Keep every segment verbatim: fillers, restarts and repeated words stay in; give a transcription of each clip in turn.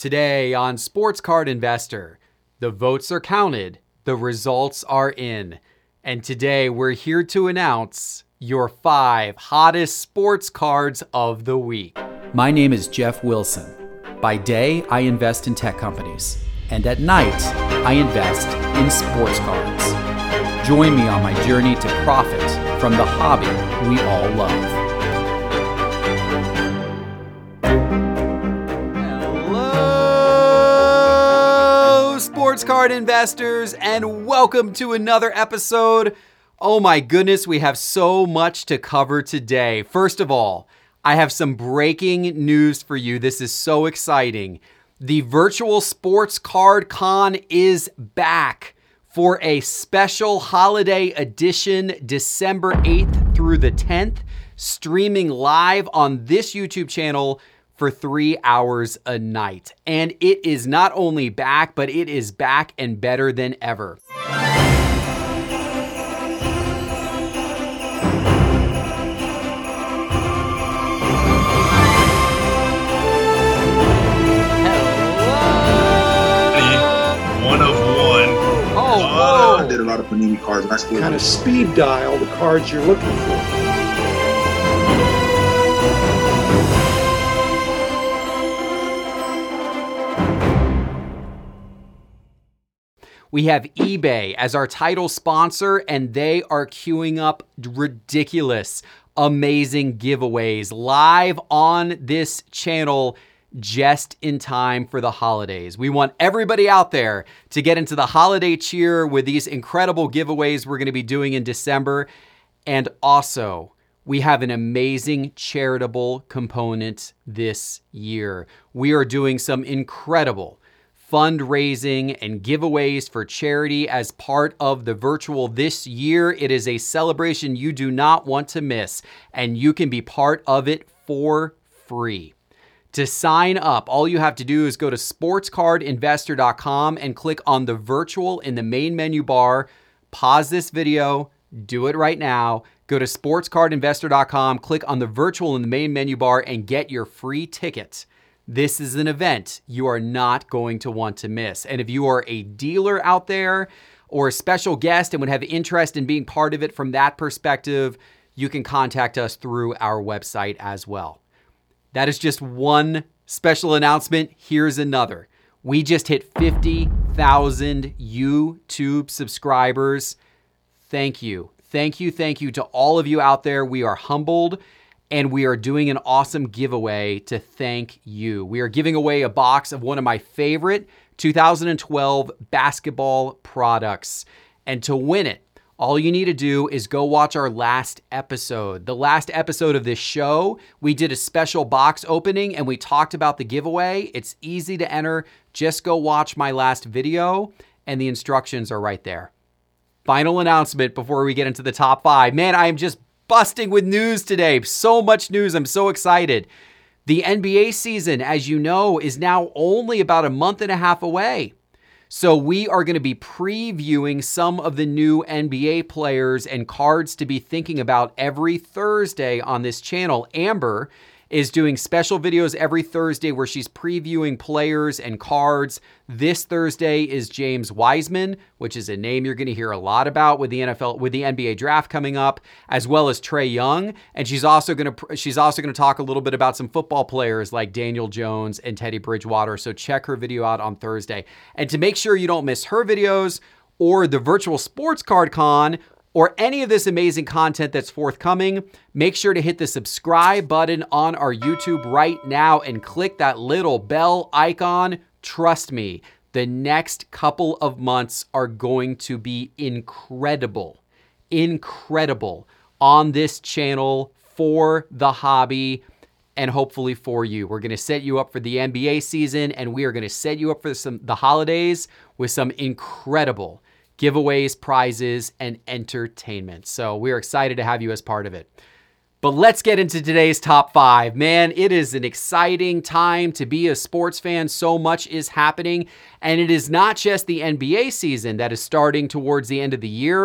Today on Sports Card Investor, the votes are counted, the results are in, and today we're here to announce your five hottest sports cards of the week. My name is Jeff Wilson. By day, I invest in tech companies, and at night, I invest in sports cards. Join me on my journey to profit from the hobby we all love. Sports card investors, and welcome to another episode. Oh my goodness, we have so much to cover today. First of all, I have some breaking news for you. This is so exciting. The Virtual Sports Card Con is back for a special holiday edition, December eighth through the tenth, streaming live on this YouTube channel for three hours a night. And it is not only back, but it is back and better than ever. One of one. Oh, uh, I did a lot of Panini cards, and I still kind of speed dial the cards you're looking for. We have eBay as our title sponsor, and they are queuing up ridiculous, amazing giveaways live on this channel just in time for the holidays. We want everybody out there to get into the holiday cheer with these incredible giveaways we're going to be doing in December. And also, we have an amazing charitable component this year. We are doing some incredible fundraising and giveaways for charity as part of the virtual this year. It is a celebration you do not want to miss, and you can be part of it for free. To sign up, all you have to do is go to sports card investor dot com and click on the virtual in the main menu bar. Pause this video, do it right now. Go to sports card investor dot com, click on the virtual in the main menu bar, and get your free ticket. This is an event you are not going to want to miss. And if you are a dealer out there or a special guest and would have interest in being part of it from that perspective, you can contact us through our website as well. That is just one special announcement. Here's another. We just hit fifty thousand YouTube subscribers. Thank you. Thank you. Thank you to all of you out there. We are humbled. And we are doing an awesome giveaway to thank you. We are giving away a box of one of my favorite two thousand twelve basketball products. And to win it, all you need to do is go watch our last episode. The last episode of this show, we did a special box opening and we talked about the giveaway. It's easy to enter. Just go watch my last video and the instructions are right there. Final announcement before we get into the top five. Man, I am just busting with news today. So much news. I'm so excited. The N B A season, as you know, is now only about a month and a half away. So we are going to be previewing some of the new N B A players and cards to be thinking about every Thursday on this channel. Amber is doing special videos every Thursday where she's previewing players and cards. This Thursday is James Wiseman, which is a name you're going to hear a lot about with the N F L, with the N B A draft coming up, as well as Trae Young. And she's also going to she's also going to talk a little bit about some football players like Daniel Jones and Teddy Bridgewater. So check her video out on Thursday. And to make sure you don't miss her videos or the Virtual Sports Card Con, or any of this amazing content that's forthcoming, make sure to hit the subscribe button on our YouTube right now and click that little bell icon. Trust me, the next couple of months are going to be incredible, incredible on this channel for the hobby and hopefully for you. We're going to set you up for the N B A season, and we are going to set you up for some the holidays with some incredible giveaways, prizes, and entertainment. So we're excited to have you as part of it. But let's get into today's top five. Man, it is an exciting time to be a sports fan. So much is happening. And it is not just the N B A season that is starting towards the end of the year.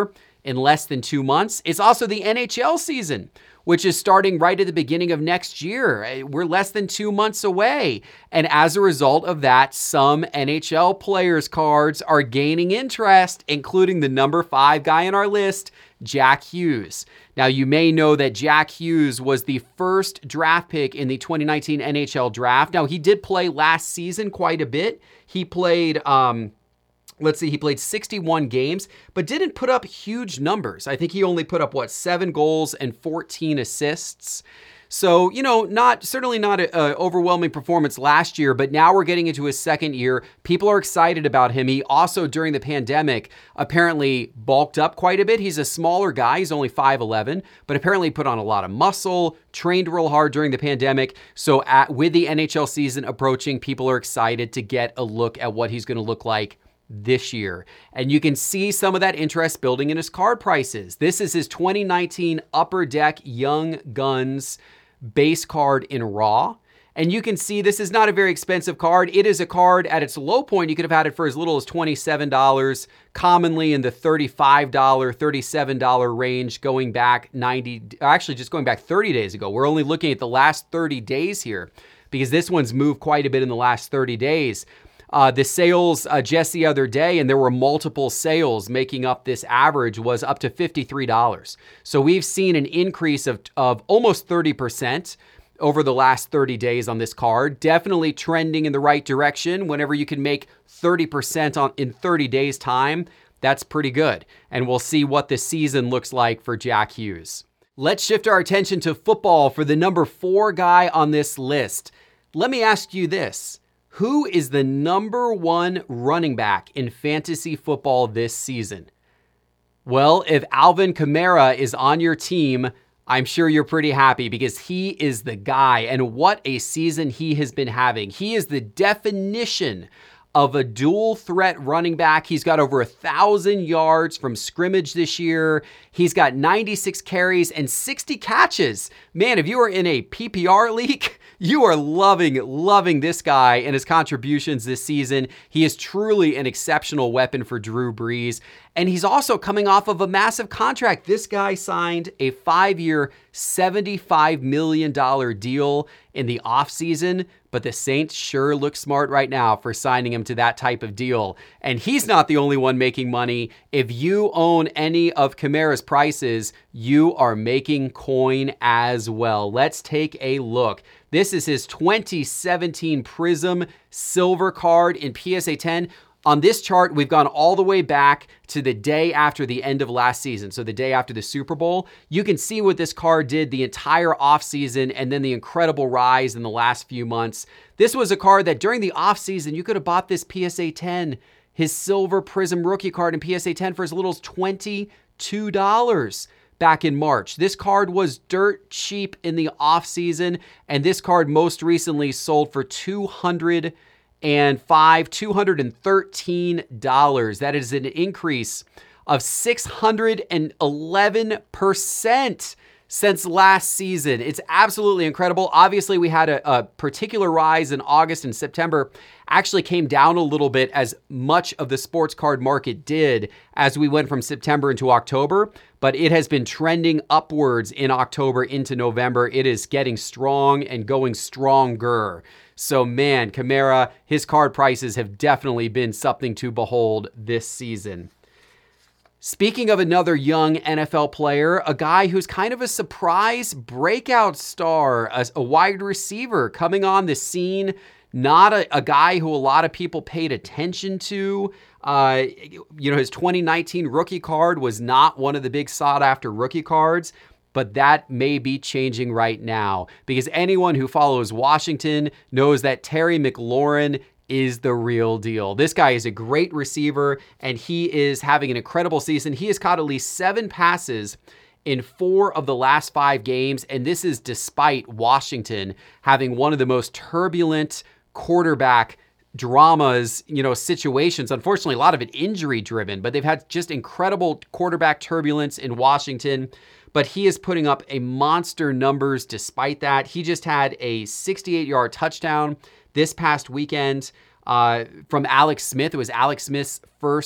in less than two months. It's also the N H L season, which is starting right at the beginning of next year. We're less than two months away. And as a result of that, some N H L players' cards are gaining interest, including the number five guy on our list, Jack Hughes. Now, you may know that Jack Hughes was the first draft pick in the twenty nineteen N H L draft. Now, he did play last season quite a bit. He played... Um, Let's see, he played sixty-one games, but didn't put up huge numbers. I think he only put up, what, seven goals and fourteen assists. So, you know, not certainly not an overwhelming performance last year, but now we're getting into his second year. People are excited about him. He also, during the pandemic, apparently bulked up quite a bit. He's a smaller guy. He's only five eleven, but apparently put on a lot of muscle, trained real hard during the pandemic. So at, with the N H L season approaching, people are excited to get a look at what he's going to look like this year. And you can see some of that interest building in his card prices. This is his twenty nineteen Upper Deck Young Guns base card in raw. And you can see this is not a very expensive card. It is a card at its low point. You could have had it for as little as twenty-seven dollars, commonly in the thirty-five dollars, thirty-seven dollars range going back ninety, actually just going back thirty days ago. We're only looking at the last thirty days here because this one's moved quite a bit in the last thirty days. Uh, the sales uh, just the other day, and there were multiple sales making up this average, was up to fifty-three dollars. So we've seen an increase of, of almost thirty percent over the last thirty days on this card. Definitely trending in the right direction. Whenever you can make thirty percent on in thirty days time, that's pretty good. And we'll see what the season looks like for Jack Hughes. Let's shift our attention to football for the number four guy on this list. Let me ask you this. Who is the number one running back in fantasy football this season? Well, if Alvin Kamara is on your team, I'm sure you're pretty happy because he is the guy, and what a season he has been having. He is the definition of a dual threat running back. He's got over a thousand yards from scrimmage this year. He's got ninety-six carries and sixty catches. Man, if you are in a P P R league, you are loving, loving this guy and his contributions this season. He is truly an exceptional weapon for Drew Brees. And he's also coming off of a massive contract. This guy signed a five-year, seventy-five million dollars deal in the offseason, but the Saints sure look smart right now for signing him to that type of deal. And he's not the only one making money. If you own any of Kamara's prices, you are making coin as well. Let's take a look. This is his twenty seventeen Prism Silver card in P S A ten. On this chart, we've gone all the way back to the day after the end of last season, so the day after the Super Bowl. You can see what this card did the entire offseason and then the incredible rise in the last few months. This was a card that during the offseason, you could have bought this P S A ten, his Silver Prism rookie card in P S A ten for as little as twenty-two dollars. Back in March. This card was dirt cheap in the offseason, and this card most recently sold for two hundred five, two hundred thirteen dollars. That is an increase of six hundred eleven percent since last season. It's absolutely incredible. Obviously, we had a, a particular rise in August and September. Actually came down a little bit as much of the sports card market did as we went from September into October, but it has been trending upwards in October into November. It is getting strong and going stronger. So man, Kamara, his card prices have definitely been something to behold this season. Speaking of another young N F L player, a guy who's kind of a surprise breakout star, a, a wide receiver coming on the scene, not a, a guy who a lot of people paid attention to. Uh, you know, his twenty nineteen rookie card was not one of the big sought-after rookie cards, but that may be changing right now because anyone who follows Washington knows that Terry McLaurin is the real deal. This guy is a great receiver, and he is having an incredible season. He has caught at least seven passes in four of the last five games, and this is despite Washington having one of the most turbulent quarterback dramas, you know, situations. Unfortunately, a lot of it injury driven, but they've had just incredible quarterback turbulence in Washington. But he is putting up a monster numbers despite that. He just had a sixty-eight yard touchdown this past weekend uh, from Alex Smith. It was Alex Smith's first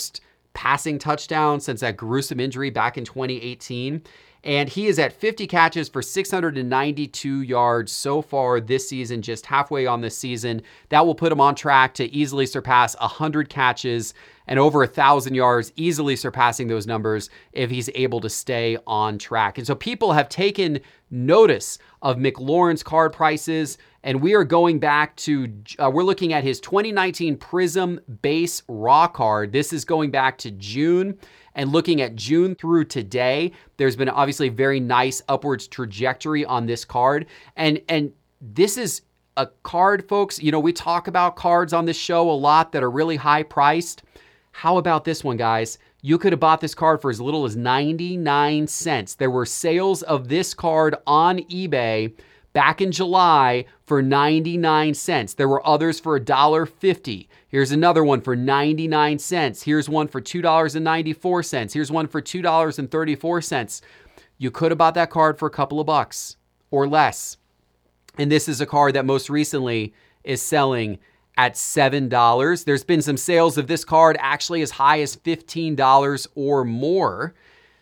passing touchdowns since that gruesome injury back in twenty eighteen. And he is at fifty catches for six hundred ninety-two yards so far this season, just halfway on this season. That will put him on track to easily surpass one hundred catches and over one thousand yards, easily surpassing those numbers if he's able to stay on track. And so people have taken notice of McLaurin's card prices, and we are going back to, uh, we're looking at his twenty nineteen Prism base raw card. This is going back to June. And looking at June through today, there's been obviously very nice upwards trajectory on this card. And, and this is a card, folks. You know, we talk about cards on this show a lot that are really high priced. How about this one, guys? You could have bought this card for as little as ninety-nine cents. There were sales of this card on eBay back in July for ninety-nine cents. There were others for one dollar fifty. Here's another one for ninety-nine cents. Here's one for two dollars and ninety-four cents. Here's one for two dollars and thirty-four cents. You could have bought that card for a couple of bucks or less. And this is a card that most recently is selling at seven dollars. There's been some sales of this card actually as high as fifteen dollars or more.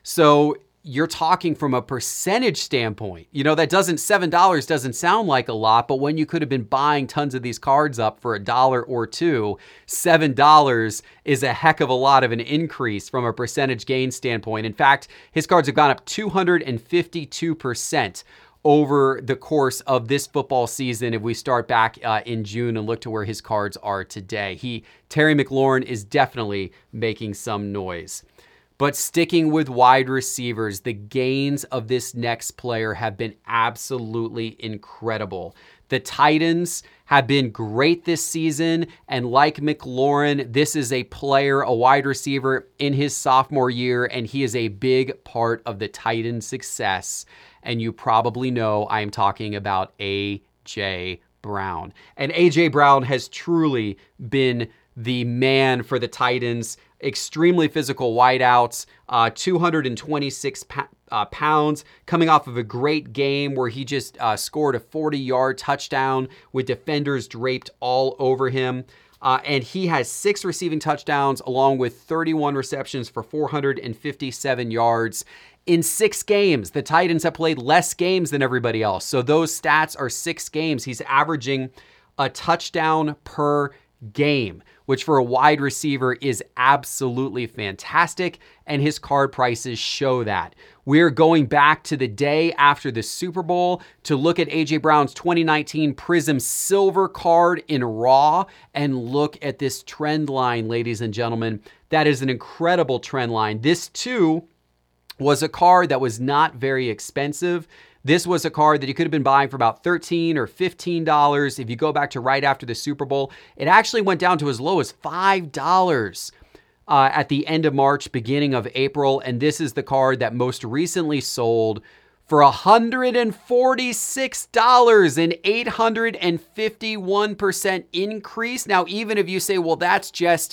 So you're talking from a percentage standpoint. You know, that doesn't, seven dollars doesn't sound like a lot, but when you could have been buying tons of these cards up for a dollar or two, seven dollars is a heck of a lot of an increase from a percentage gain standpoint. In fact, his cards have gone up two hundred fifty-two percent over the course of this football season. If we start back uh, in June and look to where his cards are today, he, Terry McLaurin, is definitely making some noise. But sticking with wide receivers, the gains of this next player have been absolutely incredible. The Titans have been great this season, and like McLaurin, this is a player, a wide receiver in his sophomore year, and he is a big part of the Titans' success. And you probably know I am talking about A J Brown. And A J Brown has truly been the man for the Titans. Extremely physical wideouts, uh, two hundred twenty-six pa- uh, pounds, coming off of a great game where he just uh, scored a forty-yard touchdown with defenders draped all over him. Uh, and he has six receiving touchdowns along with thirty-one receptions for four hundred fifty-seven yards. In six games, the Titans have played less games than everybody else. So those stats are six games. He's averaging a touchdown per game, which for a wide receiver is absolutely fantastic, and his card prices show that. We're going back to the day after the Super Bowl to look at A J Brown's twenty nineteen Prism Silver card in raw and look at this trend line, ladies and gentlemen. That is an incredible trend line. This too was a card that was not very expensive. This was a card that you could have been buying for about thirteen dollars or fifteen dollars. If you go back to right after the Super Bowl, it actually went down to as low as five dollars uh, at the end of March, beginning of April. And this is the card that most recently sold for one hundred forty-six dollars, an eight hundred fifty-one percent increase. Now, even if you say, well, that's just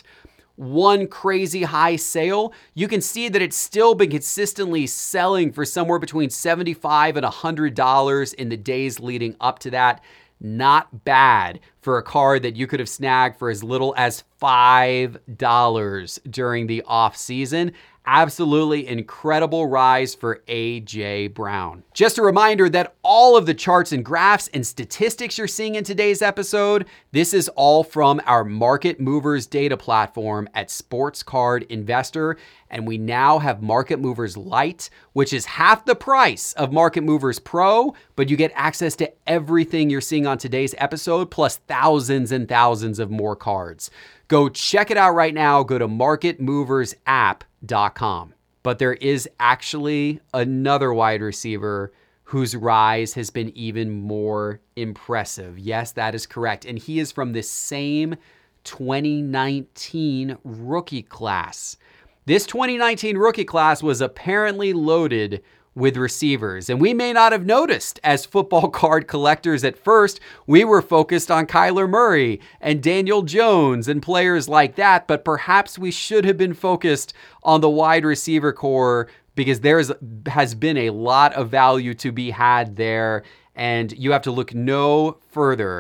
one crazy high sale, you can see that it's still been consistently selling for somewhere between seventy-five dollars and one hundred dollars in the days leading up to that. Not bad for a card that you could have snagged for as little as five dollars during the off season. Absolutely incredible rise for A J Brown. Just a reminder that all of the charts and graphs and statistics you're seeing in today's episode, this is all from our Market Movers data platform at Sports Card Investor. And we now have Market Movers Lite, which is half the price of Market Movers Pro, but you get access to everything you're seeing on today's episode, plus thousands and thousands of more cards. Go check it out right now. Go to market movers app dot com. But there is actually another wide receiver whose rise has been even more impressive. Yes, that is correct. And he is from the same twenty nineteen rookie class. This twenty nineteen rookie class was apparently loaded with receivers. And we may not have noticed as football card collectors at first. We were focused on Kyler Murray and Daniel Jones and players like that, but perhaps we should have been focused on the wide receiver core because there has been a lot of value to be had there. And you have to look no further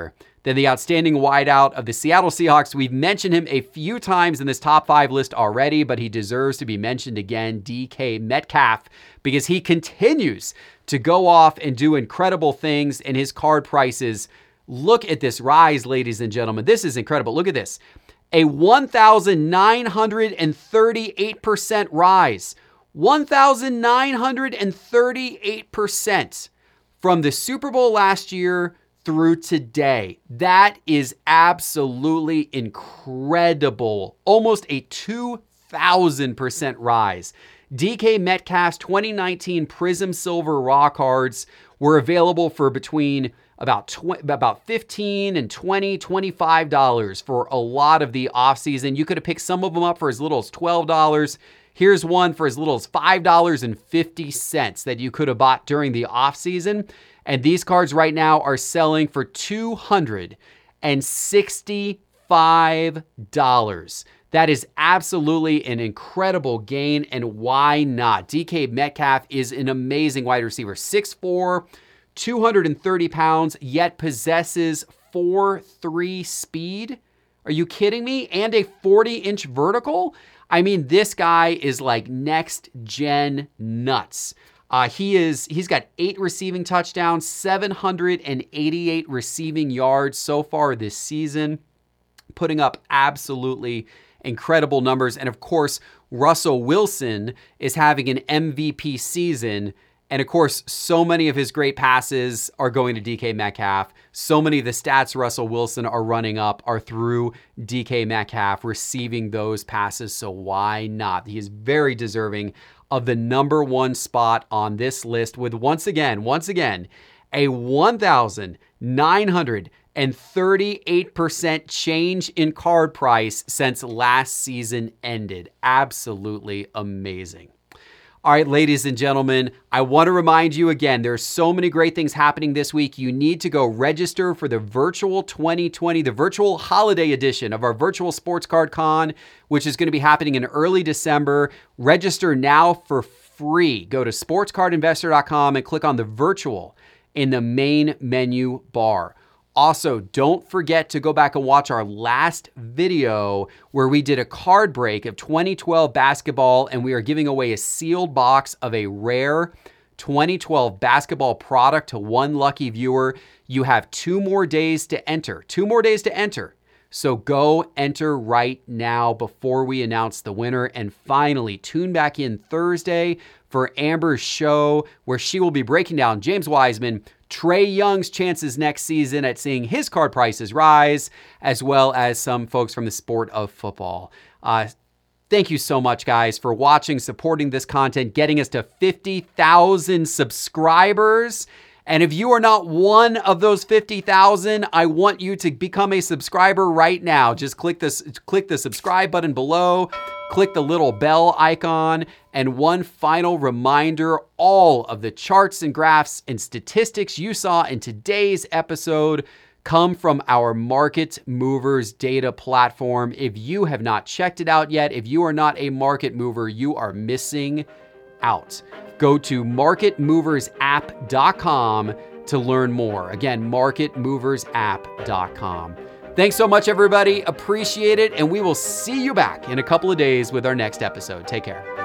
Then the outstanding wideout of the Seattle Seahawks. We've mentioned him a few times in this top five list already, but he deserves to be mentioned again, D K Metcalf, because he continues to go off and do incredible things, and his card prices, look at this rise, ladies and gentlemen. This is incredible. Look at this. A one thousand nine hundred thirty-eight percent rise. one thousand nine hundred thirty-eight percent from the Super Bowl last year through today. That is absolutely incredible. Almost a two thousand percent rise. D K Metcalf's twenty nineteen Prism Silver Raw cards were available for between about tw- about fifteen and twenty, twenty-five dollars for a lot of the offseason. You could have picked some of them up for as little as twelve dollars. Here's one for as little as five dollars and fifty cents that you could have bought during the offseason. And these cards right now are selling for two hundred sixty-five dollars. That is absolutely an incredible gain, and why not? D K Metcalf is an amazing wide receiver. six foot four, two hundred thirty pounds, yet possesses four three speed. Are you kidding me? And a forty-inch vertical? I mean, this guy is like next-gen nuts. Uh, he is, he's got eight receiving touchdowns, seven hundred eighty-eight receiving yards so far this season, putting up absolutely incredible numbers. And of course, Russell Wilson is having an M V P season. And of course, so many of his great passes are going to D K Metcalf. So many of the stats Russell Wilson are running up are through D K Metcalf receiving those passes. So why not? He is very deserving of the number one spot on this list with, once again, once again, a one thousand nine hundred thirty-eight percent change in card price since last season ended. Absolutely amazing. All right, ladies and gentlemen, I want to remind you again, there's so many great things happening this week. You need to go register for the virtual twenty twenty, the virtual holiday edition of our virtual Sports Card Con, which is going to be happening in early December. Register now for free. Go to sports card investor dot com and click on the virtual in the main menu bar. Also, don't forget to go back and watch our last video where we did a card break of twenty twelve basketball, and we are giving away a sealed box of a rare twenty twelve basketball product to one lucky viewer. You have two more days to enter. Two more days to enter. So go enter right now before we announce the winner. And finally, tune back in Thursday for Amber's show, where she will be breaking down James Wiseman, Trae Young's chances next season at seeing his card prices rise, as well as some folks from the sport of football. Uh, thank you so much, guys, for watching, supporting this content, getting us to fifty thousand subscribers. And if you are not one of those fifty thousand, I want you to become a subscriber right now. Just click this, click the subscribe button below, click the little bell icon, and one final reminder, all of the charts and graphs and statistics you saw in today's episode come from our Market Movers data platform. If you have not checked it out yet, if you are not a market mover, you are missing out. Go to market movers app dot com to learn more. Again, market movers app dot com. Thanks so much, everybody. Appreciate it. And we will see you back in a couple of days with our next episode. Take care.